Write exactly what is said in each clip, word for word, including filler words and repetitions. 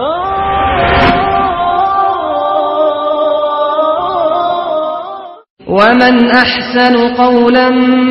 ومن أحسن قولا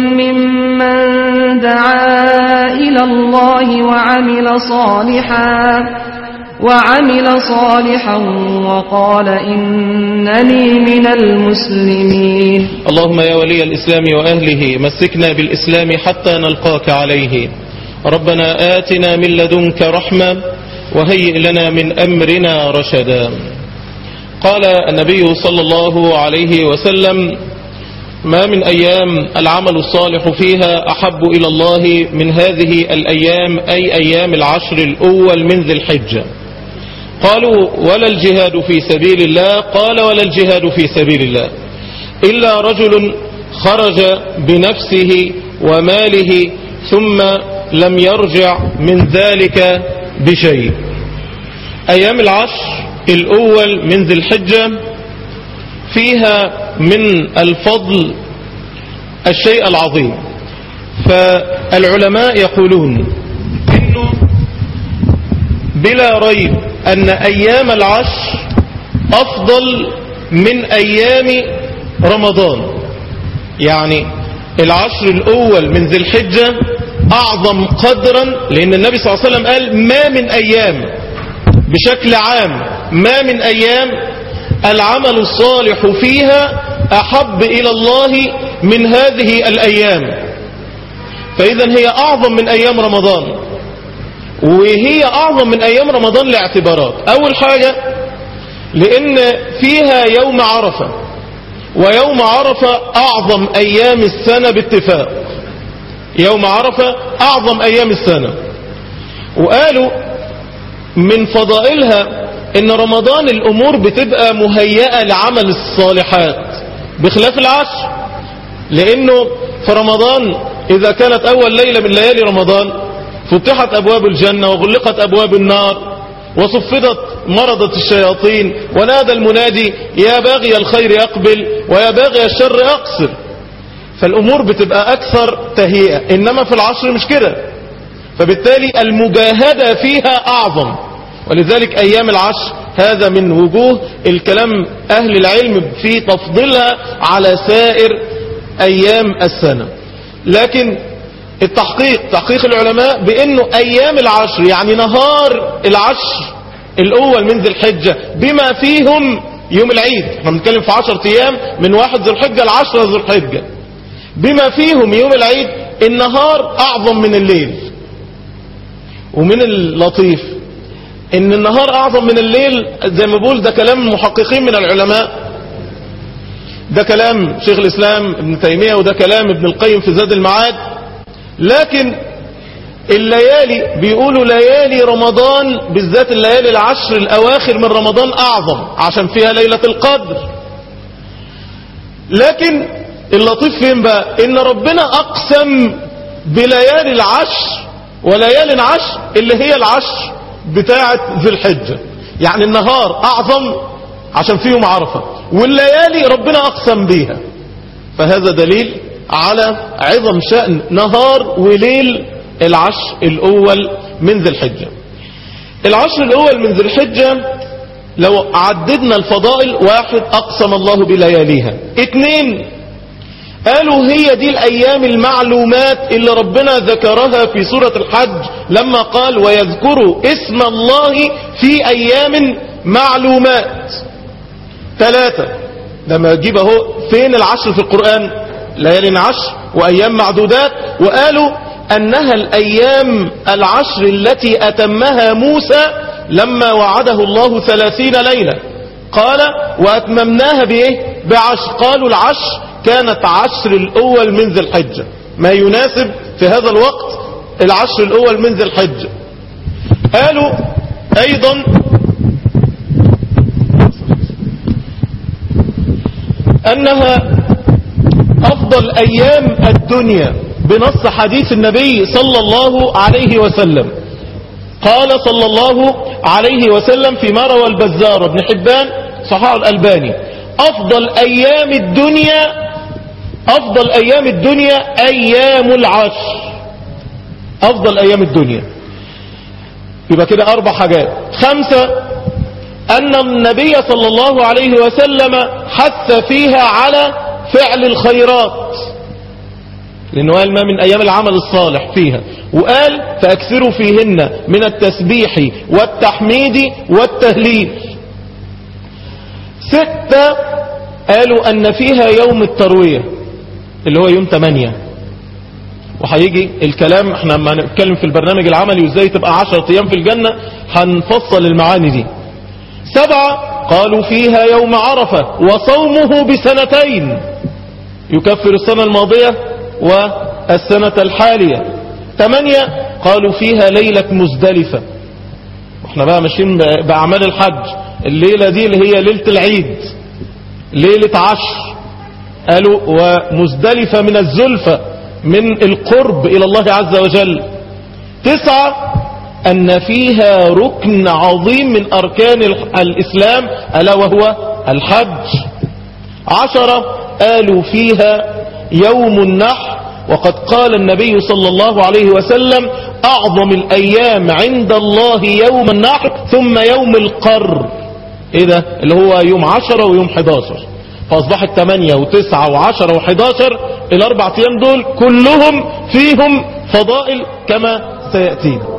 ممن دعا إلى الله وعمل صالحا وعمل صالحا وقال إنني من المسلمين. اللهم يا ولي الإسلام وأهله مسكنا بالإسلام حتى نلقاك عليه. ربنا آتنا من لدنك رحمة وهيئ لنا من أمرنا رشدا. قال النبي صلى الله عليه وسلم: ما من أيام العمل الصالح فيها أحب إلى الله من هذه الأيام، أي أيام العشر الأول من ذي الحجة. قالوا: ولا الجهاد في سبيل الله؟ قال: ولا الجهاد في سبيل الله إلا رجل خرج بنفسه وماله ثم لم يرجع من ذلك بشيء. أيام العشر الأول من ذي الحجة فيها من الفضل الشيء العظيم. فالعلماء يقولون إنه بلا ريب أن أيام العشر أفضل من أيام رمضان. يعني العشر الأول من ذي الحجة أعظم قدرا، لأن النبي صلى الله عليه وسلم قال: ما من أيام، بشكل عام ما من أيام العمل الصالح فيها أحب إلى الله من هذه الأيام. فإذا هي أعظم من أيام رمضان، وهي أعظم من أيام رمضان لاعتبارات. أول حاجة لأن فيها يوم عرفة، ويوم عرفة أعظم أيام السنة باتفاق. يوم عرفة أعظم أيام السنة. وقالوا من فضائلها إن رمضان الأمور بتبقى مهيئة لعمل الصالحات بخلاف العشر، لأنه في رمضان إذا كانت أول ليلة من ليالي رمضان فتحت أبواب الجنة وغلقت أبواب النار وصفدت مرضة الشياطين ونادى المنادي: يا باغي الخير أقبل ويا باغي الشر أقصر. فالأمور بتبقى أكثر تهيئة. إنما في العشر مش كده، فبالتالي المجاهدة فيها أعظم. ولذلك أيام العشر هذا من وجوه الكلام أهل العلم في تفضيلها على سائر أيام السنة. لكن التحقيق تحقيق العلماء بأنه أيام العشر يعني نهار العشر الأول من ذي الحجة بما فيهم يوم العيد، احنا بنتكلم في عشر أيام من واحد ذي الحجة العشرة ذي الحجة، بما فيهم يوم العيد النهار أعظم من الليل. ومن اللطيف ان النهار اعظم من الليل، زي ما بقول ده كلام محققين من العلماء، ده كلام شيخ الاسلام ابن تيمية وده كلام ابن القيم في زاد المعاد. لكن الليالي بيقولوا ليالي رمضان بالذات الليالي العشر الاواخر من رمضان اعظم عشان فيها ليلة القدر. لكن اللطيف فين بقى؟ ان ربنا اقسم بليالي العشر وليالي عشر اللي هي العشر بتاعة ذي الحجة. يعني النهار أعظم عشان فيهم عرفة، والليالي ربنا أقسم بيها. فهذا دليل على عظم شأن نهار وليل العشر الأول من ذي الحجة. العشر الأول من ذي الحجة لو عددنا الفضائل: واحد، أقسم الله بلياليها. اتنين، قالوا هي دي الأيام المعلومات اللي ربنا ذكرها في سورة الحج لما قال: ويذكروا اسم الله في أيام معلومات. ثلاثة، لما يجيب اهو فين العشر في القرآن؟ ليالي عشر وأيام معدودات. وقالوا أنها الأيام العشر التي أتمها موسى لما وعده الله ثلاثين ليلة، قال: وأتممناها بإيه؟ بعشر. قالوا العشر كانت عشر الأول من ذي الحجة، ما يناسب في هذا الوقت العشر الأول من ذي الحجة. قالوا أيضا أنها أفضل أيام الدنيا بنص حديث النبي صلى الله عليه وسلم. قال صلى الله عليه وسلم فيما روى البزار بن حبان صحيح الألباني: أفضل أيام الدنيا أفضل أيام الدنيا أيام العشر. أفضل أيام الدنيا. يبقى كده أربع حاجات. خمسة، أن النبي صلى الله عليه وسلم حث فيها على فعل الخيرات، لأنه قال ما من أيام العمل الصالح فيها، وقال فأكثروا فيهن من التسبيح والتحميد والتهليل. ستة، قالوا أن فيها يوم التروية اللي هو يوم ثمانية، وهيجي الكلام احنا لما نتكلم في البرنامج العملي وازاي تبقى عشرة ايام في الجنة هنفصل المعاني دي. سبعة، قالوا فيها يوم عرفة وصومه بسنتين يكفر السنة الماضية والسنة الحالية. ثمانية، قالوا فيها ليلة مزدلفة، احنا بقى ماشيين بأعمال الحج، الليلة دي اللي هي ليلة العيد، ليلة عشر. قالوا ومزدلفة من الزلفة، من القرب إلى الله عز وجل. تسعة، أن فيها ركن عظيم من أركان الإسلام ألا وهو الحج. عشرة، قالوا فيها يوم النحر، وقد قال النبي صلى الله عليه وسلم أعظم الأيام عند الله يوم النحر ثم يوم القر. إيه ده اللي هو يوم عشرة ويوم حداشر، فأصبحت ثمانية وتسعة وعشرة وحداشر، الأربع أيام دول كلهم فيهم فضائل كما سيأتينا.